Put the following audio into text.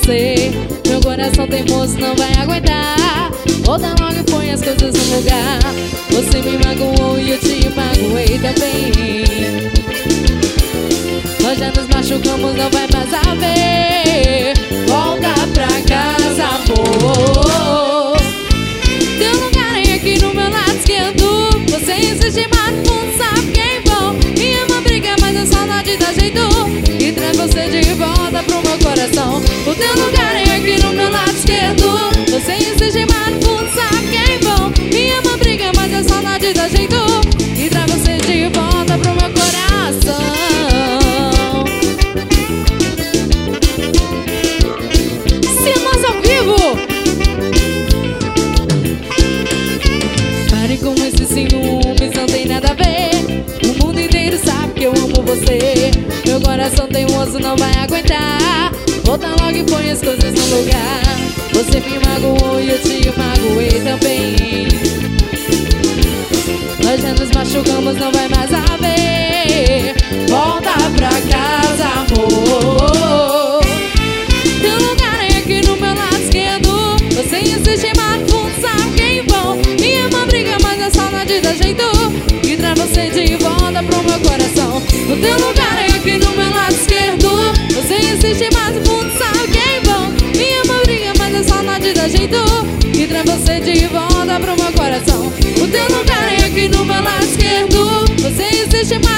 você. Meu coração teimoso não vai aguentar. Volta logo e põe as coisas no lugar. Você me magoou e eu te magoei também. Nós já nos machucamos, não vai mais haver. Volta pra casa, amor. Teu lugar é aqui no meu lado esquerdo. Você insiste, mas não sabe quem vão. E é uma briga, mas a saudade dá jeito e traz você de volta pro meu coração. O teu lugar é aqui no meu lado esquerdo. Você insiste, mas não sabe quem vão. E é uma briga, mas a saudade dá jeito e traz você de volta pro meu coração. Cinemas ao vivo. Pare com esses ciúmes, não tem nada a ver. O mundo inteiro sabe que eu amo você. Meu coração teimoso não vai aguentar. Volta logo e põe as coisas no lugar. Você me magoou e eu te magoei também. Nós já nos machucamos, não vai mais haver. Volta pra casa, amor. Teu lugar é aqui no meu lado esquerdo. Você insiste, mas não sabe quem vão. E é uma briga, mas a saudade dá jeito e traz você de volta pro meu coração. O teu lugar é aqui no meu lado esquerdo. Você insiste, mas não sabe quem vão. E é uma briga, mas a saudade dá jeito e traz você de volta pro meu coração. O teu lugar é aqui no meu lado esquerdo. Você insiste, mas